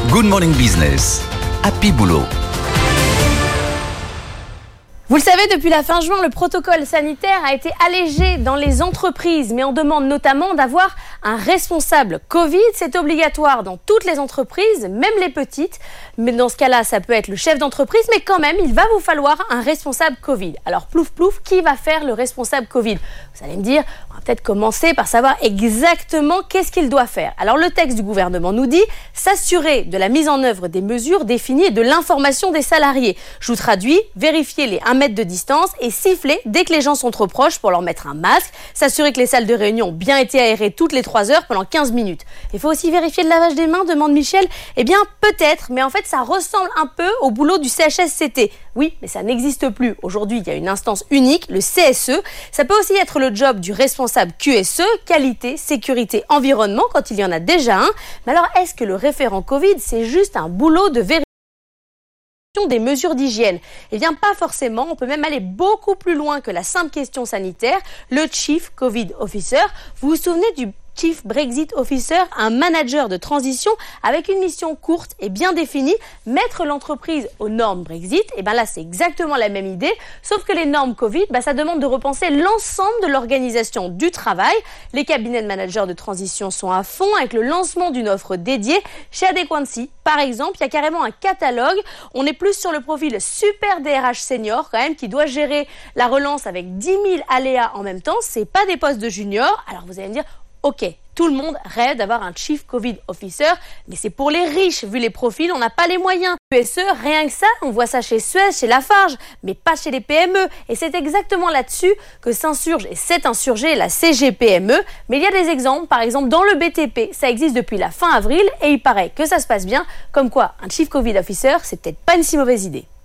Good Morning Business. Happy Boulot. Vous le savez, depuis la fin juin, le protocole sanitaire a été allégé dans les entreprises, mais on demande notamment d'avoir un responsable Covid. C'est obligatoire dans toutes les entreprises, même les petites. Mais dans ce cas-là, ça peut être le chef d'entreprise, mais quand même, il va vous falloir un responsable Covid. Alors, plouf plouf, qui va faire le responsable Covid? Vous allez me dire, on va peut-être commencer par savoir exactement qu'est-ce qu'il doit faire. Alors, le texte du gouvernement nous dit s'assurer de la mise en œuvre des mesures définies et de l'information des salariés. Je vous traduis, vérifier les 1 mètre de distance et siffler dès que les gens sont trop proches pour leur mettre un masque, s'assurer que les salles de réunion ont bien été aérées toutes les 3 heures pendant 15 minutes. Il faut aussi vérifier le lavage des mains, demande Michel. Eh bien, peut-être, mais en fait, ça ressemble un peu au boulot du CHSCT. Oui, mais ça n'existe plus. Aujourd'hui, il y a une instance unique, le CSE. Ça peut aussi être le job du responsable QSE, qualité, sécurité, environnement, quand il y en a déjà un. Mais alors, est-ce que le référent Covid, c'est juste un boulot de vérification des mesures d'hygiène? Eh bien, pas forcément. On peut même aller beaucoup plus loin que la simple question sanitaire. Le Chief Covid Officer, vous vous souvenez du Chief Brexit Officer, un manager de transition avec une mission courte et bien définie, mettre l'entreprise aux normes Brexit. Et bien là, c'est exactement la même idée, sauf que les normes Covid, ça demande de repenser l'ensemble de l'organisation du travail. Les cabinets de managers de transition sont à fond avec le lancement d'une offre dédiée. Chez Adequancy, par exemple, il y a carrément un catalogue. On est plus sur le profil super DRH senior quand même, qui doit gérer la relance avec 10 000 aléas en même temps. C'est pas des postes de junior. Alors vous allez me dire, ok, tout le monde rêve d'avoir un Chief Covid Officer, mais c'est pour les riches. Vu les profils, on n'a pas les moyens. PSE, rien que ça, on voit ça chez Suez, chez Lafarge, mais pas chez les PME. Et c'est exactement là-dessus que s'insurge et s'est insurgée la CGPME. Mais il y a des exemples, par exemple dans le BTP, ça existe depuis la fin avril et il paraît que ça se passe bien. Comme quoi, un Chief Covid Officer, c'est peut-être pas une si mauvaise idée.